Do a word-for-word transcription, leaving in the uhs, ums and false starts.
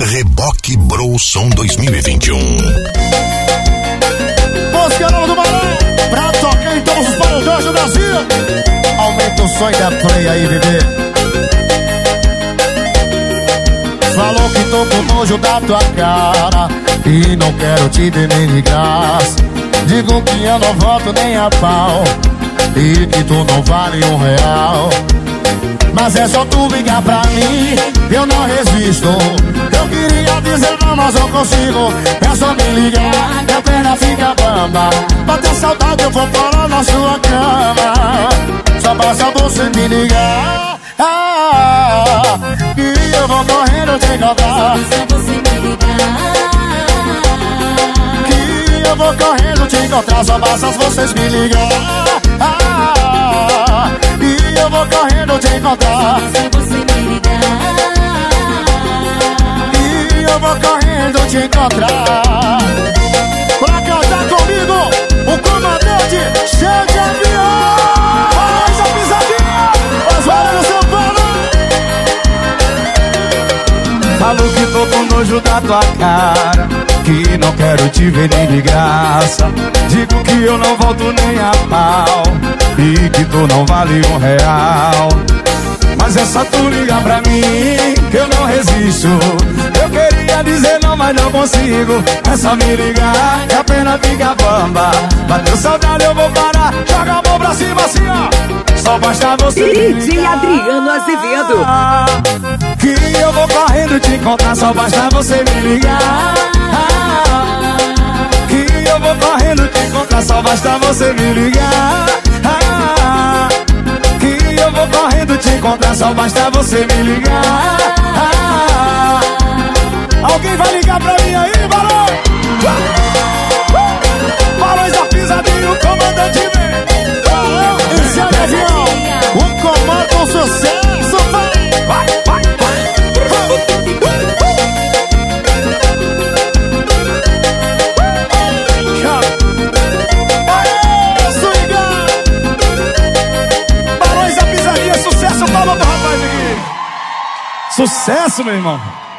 Reboque Brouson dois mil e vinte e um. Música nova do Barão, pra tocar em todos os paredões do Brasil. Aumenta o som da play aí, bebê. Falou que tô com nojo da tua cara e não quero te ver nem de graça. Digo que eu não volto nem a pau e que tu não vale um real. Mas é só tu ligar pra mim, eu não resisto. Eu queria dizer não, mas não consigo. É só me ligar, minha perna fica bamba. Bater saudade eu vou parar na sua cama. Só basta você me ligar, ah, e eu vou correndo te encontrar. Só você me ligar, que eu vou correndo te encontrar. Só basta vocês me ligar, ah, e eu vou correndo te encontrar. só você me ligar. E eu vou correndo te encontrar. Pra cantar comigo, o comandante chega de avião. Faz a pisadinha, Osvaldo São Paulo. Falo que tô com nojo da tua cara, que não quero te ver nem de graça. Digo que eu não volto nem a pau e que tu não vale um real. Mas é só tu ligar pra mim, que eu não resisto. Eu queria dizer não, mas não consigo. É só me ligar, que a pena fica bamba. Bateu saudade, eu vou parar. Joga a mão pra cima assim, ó. Só basta você me D J ligar. Adriano Azevedo. Que eu vou correndo te encontrar. Só basta você me ligar. Que eu vou correndo te encontrar. Só basta você me ligar. Que eu vou correndo te encontrar. Só basta você me ligar. Alguém vai ligar pra mim aí, Barão? Barões da pisadinha, o comandante vem. Barão, Esse é o avião, o comando do sucesso. Vai, vai, vai, vai. Aê, swinga. Barões da pisadinha, sucesso, palma do rapaz aqui. Sucesso, meu irmão.